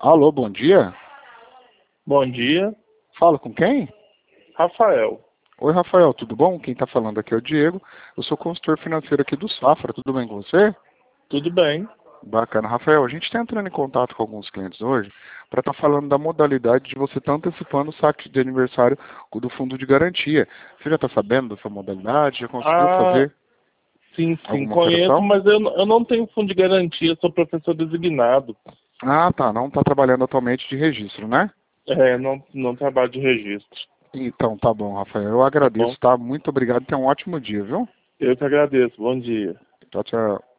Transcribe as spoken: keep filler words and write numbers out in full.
Alô, bom dia. Bom dia, Fala com quem? Rafael. Oi, Rafael, tudo bom? Quem está falando aqui é o Diego. Eu sou consultor financeiro aqui do Safra. Tudo bem com você? Tudo bem? Bacana. Rafael, a gente está entrando em contato com alguns clientes hoje para estar falando da modalidade de você estar antecipando o saque de aniversário do fundo de garantia. Você já está sabendo dessa modalidade? Já conseguiu Ah, fazer sim, sim, alguma conheço, operação? mas eu, n- eu não tenho fundo de garantia, sou professor designado. Ah, tá. Não está trabalhando atualmente de registro, né? É, não, não trabalho de registro, Então, tá bom, Rafael. Eu tá bom? agradeço, tá? Muito obrigado e tenha um ótimo dia, viu? Eu que agradeço, bom dia. Tchau, tchau.